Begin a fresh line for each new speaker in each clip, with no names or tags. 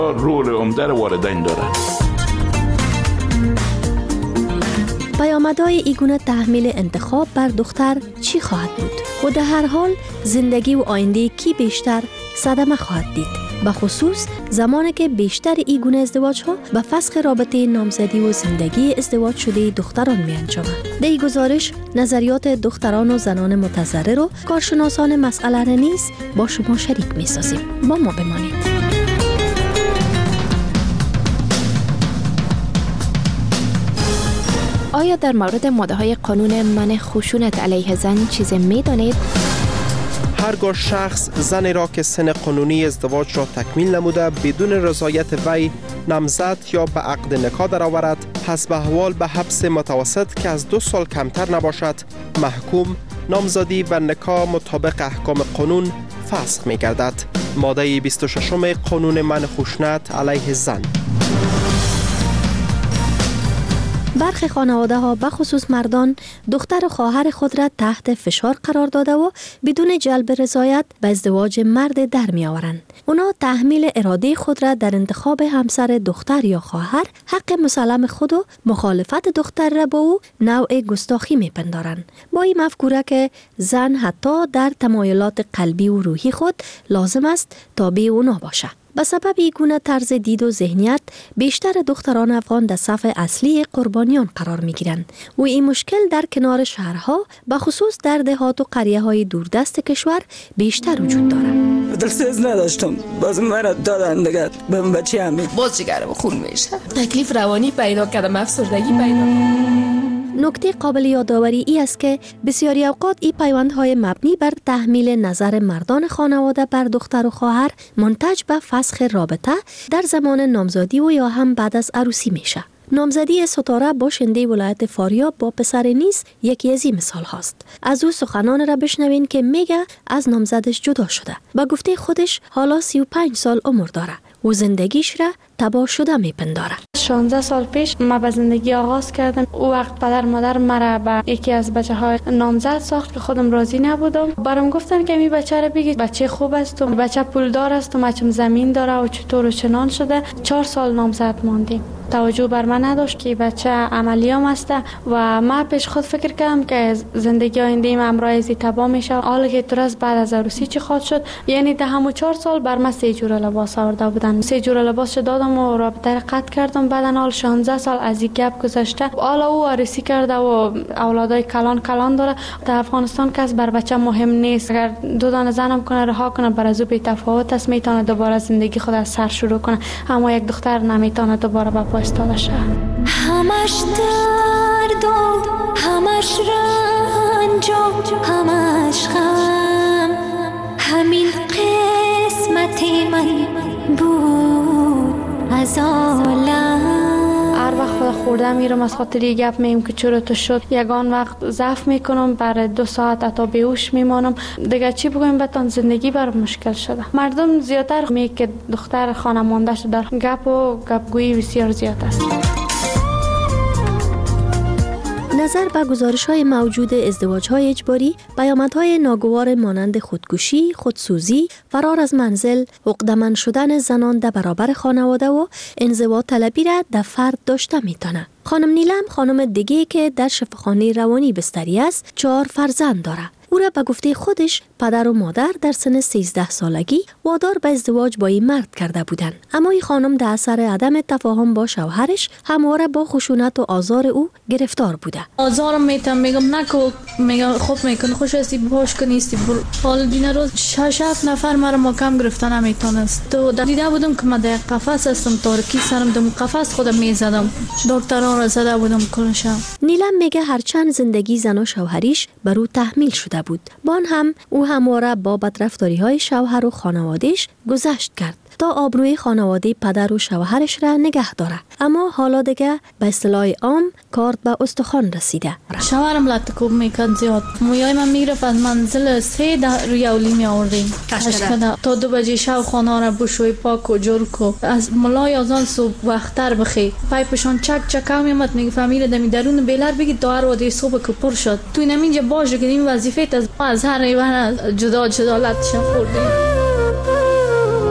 رول عمده والدین دارند.
پیامدهای ایگونه تحمیل انتخاب بر دختر چی خواهد بود؟ و در هر حال زندگی و آینده کی بیشتر صدمه خواهد دید؟ به خصوص زمانی که بیشتر ایگونه ازدواج ها به فسخ رابطه نامزدی و زندگی ازدواج شده دختران می انجامند. در این گزارش نظریات دختران و زنان متضرر و کارشناسان مسئله را نیز با شما شریک می سازیم. با ما بمانید.
آیا در مورد ماده‌های قانون منع خشونت علیه زن چیزی می‌دانید؟
هرگاه شخص زنی را که سن قانونی ازدواج را تکمیل نموده بدون رضایت وی نامزد یا به عقد نکاح درآورد، پس به احوال به حبس متوسط که از 2 سال کمتر نباشد محکوم، نامزدی و نکاح مطابق احکام قانون فسخ می‌گردد. ماده 26 قانون منع خشونت علیه زن.
برخی خانواده ها به خصوص مردان دختر و خواهر خود را تحت فشار قرار داده و بدون جلب رضایت به ازدواج مرد در می آورند. اونا تحمیل اراده خود را در انتخاب همسر دختر یا خواهر، حق مسلم خود و مخالفت دختر را با او نوع گستاخی می پندارند. با این مفکوره که زن حتی در تمایلات قلبی و روحی خود لازم است تابع اونا باشه. به سبب این گونه طرز دید و ذهنیت بیشتر دختران افغان در صف اصلی قربانیان قرار می گیرند و این مشکل در کنار شهرها به خصوص در دهات و قریه های دوردست کشور بیشتر وجود دارد.
دلسوز نداشتم، باز مرا دادن دیگه به بچه همین
باز جگرم خون میشه، تکلیف روانی پیدا کردم، افسردگی پیدا.
نکته قابل یادآوری ای است که بسیاری اوقات این پیوندهای مبنی بر تحمیل نظر مردان خانواده بر دختر و خواهر منتج به فسخ رابطه در زمان نامزدی و یا هم بعد از عروسی میشه. نامزدی ستاره باشنده ولایت فاریاب با پسر نیز یکی از این مثال هاست. از او سخنان را بشنوین که میگه از نامزدش جدا شده. با گفته خودش حالا 35 سال عمر داره و زندگیش را تباه شده میپنداره.
16 سال پیش ما به زندگی آغاز کردم. او وقت پدر مادر مرا به یکی از بچه‌های نامزد ساخت که خودم راضی نبودم. برام گفتن که می بچه را بگید بچه خوب است و بچه پولدار است و مچم زمین داره و چطور و چنان شده. 4 سال نامزد ماندیم. توجه بر من نداشت که بچه عملیام است و ما پیش خود فکر کردم که زندگی آینده ایم امرایزی تباه میشه. حالا که درست بعد از عروسی چی خواهد شد؟ یعنی ده همون 4 سال بر من 3 جور لباس آورده بودن. 3 جور لباس دادم و رابطه را قطع کردم. بعدن حال 16 سال از این گپ گذشته. حالا او عروسی کرده و اولادای کلان داره. در افغانستان کس بر بچه مهم نیست. اگر 2 دانه زنم کنه رها کنه بر از او بی تفاوت است، میتونه دوباره زندگی خود از سر شروع کنه. اما یک دختر نمیتونه دوباره به پا ایستاده شه.
همش درد و همش رنج و همش غم، همین قسمت من بود از عالم.
هر وقت خود خورده میرم از خاطر یه گپ میم که چرا تو شد، یگان وقت ضعف میکنم، برای 2 ساعت حتی بیهوش میمانم. دیگه چی بگویم بهتون، زندگی بر مشکل شده. مردم زیادتر میگه که دختر خانمانده شده، در گپ و گپگویی بسیار زیاد است.
نظر به گزارش‌های موجود ازدواج‌های اجباری، پیامدهای ناگوار مانند خودکشی، خودسوزی، فرار از منزل، عقده‌مند شدن زنان در برابر خانواده و انزوا طلبی را در فرد داشته می‌تونه. خانم نیلم خانم دیگه که در شفاخانه روانی بستری است، 4 فرزند داره. او را به گفته خودش پدر و مادر در سن 13 سالگی وادار به ازدواج با این مرد کرده بودند. اما این خانم در اثر عدم تفاهم با شوهرش همواره با خشونت و آزار او گرفتار بوده.
آزارم میگم نکو، میگم خوب میکنه، خوش هستی باش کنیستی. حال دین روز 6-7 نفر مرا محکم گرفتن نمیتونست. تو دیده بودم که من در قفس هستم، تارکی سرم دم قفس خودم میزدم، دکتران را زده بودم کلشم.
نیلم میگه هرچند زندگی زن و شوهریش بر او تحمیل شده بود، بان هم او همواره با بدرفتاری‌های شوهر و خانواده‌اش گذشت کرد تا آبروی خانواده پدر و شوهرش را نگه داره. اما حالا دیگه به اصطلاح عام کارت به استخوان رسیده.
شوهرم لطکوب میکرد زیاد. مویای من میرفت از منزل 3 ریالی می آوردیم کشکده تا 2 بجه شب خانه را بشوی پاک و جور کو. از ملای آزان صبح وقتر بخی پایپشان چک میامد، میگه فامیل دمی درون بیلر بگید دار و دی صبح که پر شد. تو نمینجا باشه که این وظیفه از هر ایوان جدا لطشم خوردیم.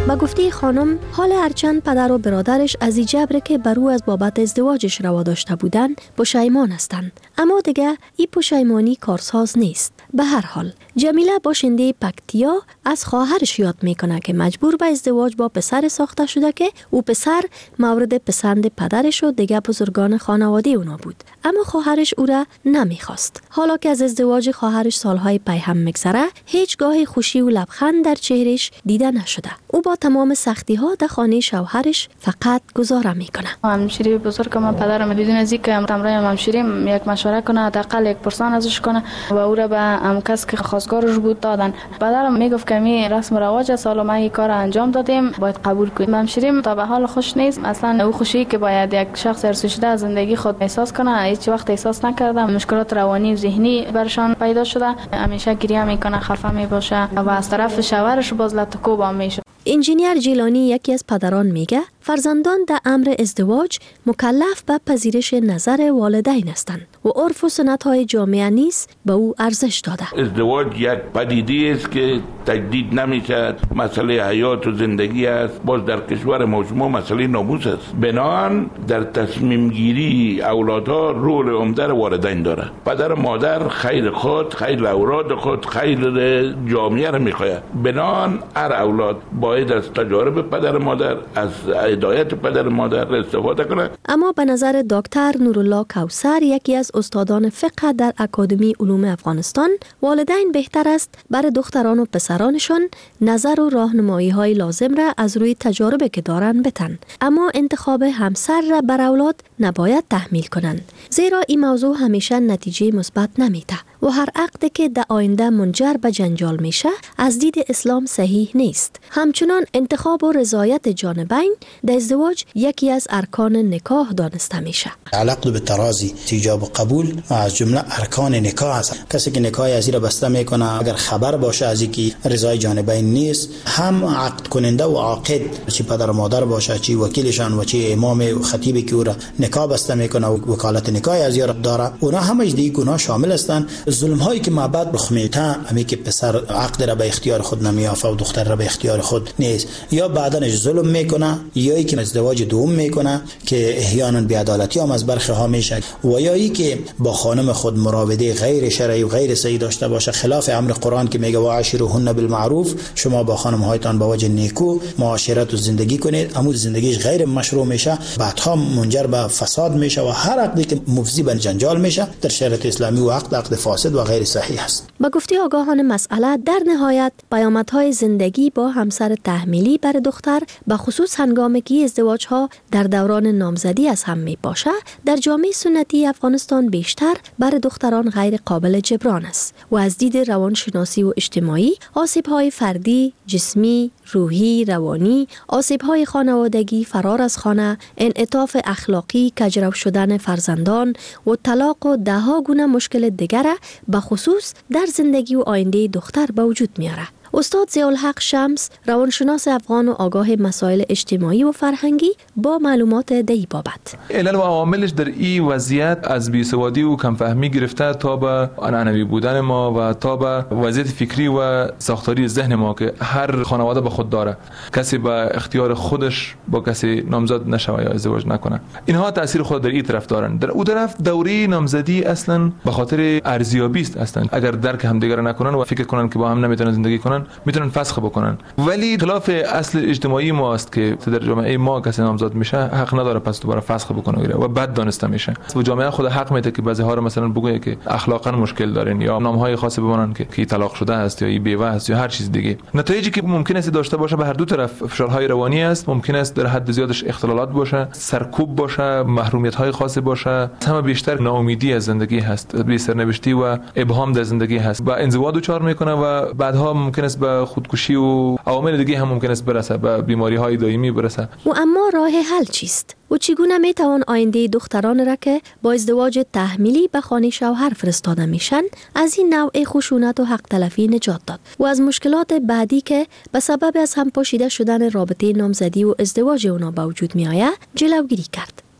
با گفته خانم، حال هرچند پدر و برادرش از این جبر که بر او از بابت ازدواجش روا داشته بودن پشیمان هستند، اما دیگه این پشیمانی کارساز نیست. به هر حال جمیله باشنده پکتیا از خواهرش یاد میکنه که مجبور به ازدواج با پسر ساخته شده که او پسر مورد پسند پدرش و دیگه بزرگان خانواده اونا بود، اما خواهرش او را نمیخواست. حالا که از ازدواج خواهرش سالهای پی هم میگذره، هیچگاه خوشی و لبخند در چهرش دیده نشده. او با تمام سختی ها در خانه شوهرش فقط گذاره میکنه.
همشیری بزرگ من پدرم بدون از اینکه امرای همشیریم یک مشوره کنه، حداقل یک پرسان ازش کنه و او را به کسی که خواستگارش بود دادن. پدرم میگفت که می رسم و رواج است، حالا ما این کار انجام دادیم باید قبول کنیم. همشیریم تا به حال خوش نیست. اصلا او خوشی که باید یک شخص ارثی شده از زندگی خود احساس کنه هیچ وقت احساس نکردم. مشکلات روانی و ذهنی برشان پیدا شده، همیشه گریه میکنه، خفه میباشه و از طرف شوهرش باز لطکوب هم میشه.
انجینیر جیلانی یکی از پدران میگه فرزندان در امر ازدواج مکلف به پذیرش نظر والدین هستند و عرف و سنت‌های جامعه نیز به او ارزش داده.
ازدواج یک پدیده است که تجدید نمیشه، مسئله حیات و زندگی است. باز در کشور ما شما مسئله ناموس است. بنابراین در تصمیم گیری اولادها رول عمده والدین داره. پدر و مادر خیر خود، خیر اولاد خود، خیر جامعه را میخواد. بنابراین هر اولاد باید از تجارب پدر و مادر، از هدایت پدر و مادر استفاده کنه.
اما به نظر دکتر نورالله کوثر، یکی از استادان فقه در اکادمی علوم افغانستان، والدین بهتر است برای دختران و پسرانشان نظر و راهنمایی‌های لازم را از روی تجارب که دارن بتن، اما انتخاب همسر را بر اولاد نباید تحمیل کنند، زیرا این موضوع همیشه نتیجه مثبت نمیده و هر عقدی که در آینده منجر به جنجال میشه از دید اسلام صحیح نیست. همچنان انتخاب و رضایت جانبین در ازدواج یکی از ارکان نکاح دانسته میشه.
العقد بالتراضی، ایجاب و قبول از جمله ارکان نکاح است. کسی که نکاح از را بسته میکنه اگر خبر باشه از اینکه رضای جانبین نیست، هم عقد کننده و عاقد، چی پدر و مادر باشه، چی وکیلشان و چی امام و خطیبی که او را نکاح بسته میکنه و وکالت نکاح از را داره، اونا همه دیگه گناه شامل هستند. ظلم هایی که معبد رخ میده، همین که پسر عقد را به اختیار خود نمیافه و دختر را به اختیار خود نیست، یا بعدنش ظلم میکنه، یا ای که ازدواج دوم میکنه که احیانا بی‌عدالتی هم از برخی ها میشه، و یا ای که با خانم خود مراوده غیر شرعی و غیر صحیح داشته باشه، خلاف امر قرآن که میگه وعاشروهن بالمعروف، شما با خانم هایتان با وجه نیکو معاشرت و زندگی کنید، اما زندگیش غیر مشروع میشه، بعدها منجر به فساد میشه و هر عقدی که مفضی به جنجال میشه در شریعت اسلامی و عقد فاسد و غیر صحیح است.
با گفته آگاهان مسئله، در نهایت پیامدهای زندگی با همسر تحمیلی بر دختر به خصوص هنگامی که ازدواجها در دوران نامزدی از هم می باشه، در جامعه سنتی افغانستان بیشتر بر دختران غیر قابل جبران است و از دید روانشناسی و اجتماعی آسیب‌های فردی، جسمی، روحی، روانی، آسیب‌های خانوادگی، فرار از خانه، انعطاف اخلاقی، کجرو شدن فرزندان و طلاق و ده‌ها گونه مشکل دیگر به خصوص در زندگی و آینده دختر به وجود میاره. استاد ضیاءالحق شمس، روانشناس افغان و آگاه مسائل اجتماعی و فرهنگی، با معلومات دی بابت
علل و عواملش در این وضعیت از بیسوادی و کمفهمی گرفته تا به عنعنوی بودن ما و تا به وضعیت فکری و ساختاری ذهن ما که هر خانواده به خود داره، کسی به اختیار خودش با کسی نامزد نشوه یا ازدواج نکنه. اینها تاثیر خود در این طرف دارن. در اون طرف دوره نامزدی اصلا به خاطر ارزیابی است. اصلا اگر درک همدیگر نکنن و فکر کنن که با هم نمیتونن زندگی کنن، میتونن فسخ بکنن. ولی خلاف اصل اجتماعی ماست که در جامعه ما کسی نامزد میشه حق نداره پس دوباره فسخ بکنه و بد دانسته میشه. و جامعه خود حق میده که بعضی ها رو مثلا بگه که اخلاقا مشکل دارن یا نامهای خاصی بمونن که طلاق شده است یا بیوه است یا هر چیز دیگه. نتایجی که ممکن است داشته باشه به هر دو طرف فشارهای روانی است، ممکن است در حد زیادش اختلالات باشه، سرکوب باشه، محرومیت های خاصی باشه، همه بیشتر ناامیدی از زندگی هست، بی سرنوشتی و ابهام در زندگی هست و انزوا دچار میکنه و بعدها ممکن است به خودکشی و عوامل دیگه هم ممکن است برسه، به بیماری های دائمی برسه.
و اما راه حل چیست؟ و چگونه میتوان آینده دختران را که با ازدواج تحمیلی به خانه شوهر فرستاده میشن از این نوع خشونت و حق تلفی نجات داد و از مشکلات بعدی که به سبب از هم پاشیده شدن رابطه نامزدی و ازدواج اونا به وجود می آید جلوگیری کرد؟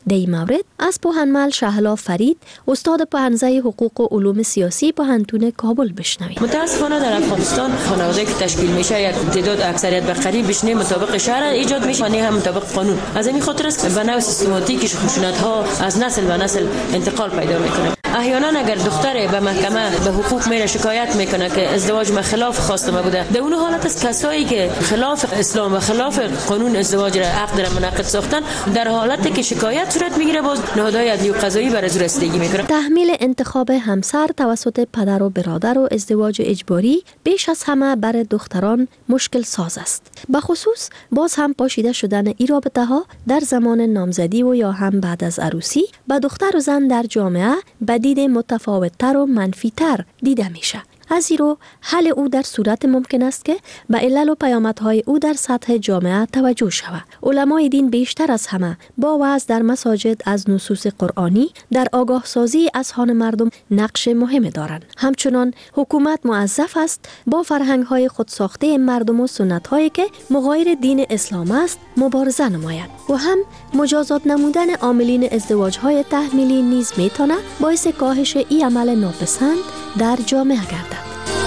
در این مورد از پوهنمل شهلا فرید استاد پوهنځی حقوق و علوم سیاسی پوهنتون کابل بشنویم.
متاسفانه در افغانستان خانواده که تشکیل میشه یک تعداد اکثریت به قریب بشنه مطابق شرع ایجاد میشه نه هم مطابق قانون. از این خاطر است به نوع سیستماتیک خشونت ها از نسل به نسل انتقال پیدا میکنه. احیانا اگر دختر به محکمه به حقوق میره شکایت میکنه که ازدواج ما خلاف خواستم بوده، در اون حالت است کسایی که خلاف اسلام و خلاف قانون ازدواج را عقد را منعقد ساختن در حالتی که شکایت صورت میگیره باز نهادهای عدلی و قضایی بر از رسیدگی میکنه.
تحمیل انتخاب همسر توسط پدر و برادر و ازدواج اجباری بیش از همه برای دختران مشکل ساز است. به خصوص باز هم پاشیده شدن این رابطه ها در زمان نامزدی و یا هم بعد از عروسی به دختر و زن در جامعه به دید متفاوت‌تر و منفی‌تر دیده میشه. از این رو حل او در صورت ممکن است که به علل و پیامدهای او در سطح جامعه توجه شود. علمای دین بیشتر از همه با وعظ در مساجد از نصوص قرآنی در آگاه سازی اذهان مردم نقش مهم دارند. همچنان حکومت موظف است با فرهنگ‌های خودساخته مردم و سنت‌هایی که مغایر دین اسلام است مبارزه نماید و هم مجازات نمودن عاملین ازدواج‌های تحمیلی نیز میتواند باعث کاهش این عمل ناپسند در جامعه گردد.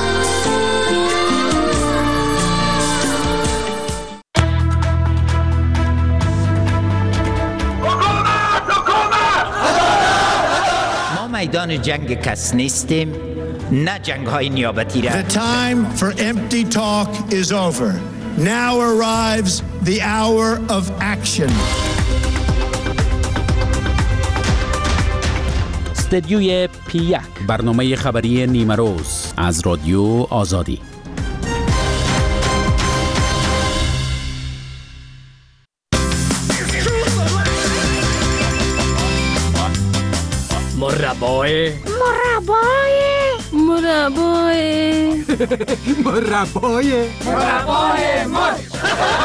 ما میدان جنگ کس نیستیم، نه جنگ های نیابتی را.
The time for empty talk is over. Now arrives the hour of action.
استدیوی P1 برنامه خبری نیمه روز از رادیو آزادی.
مربای
مربای مر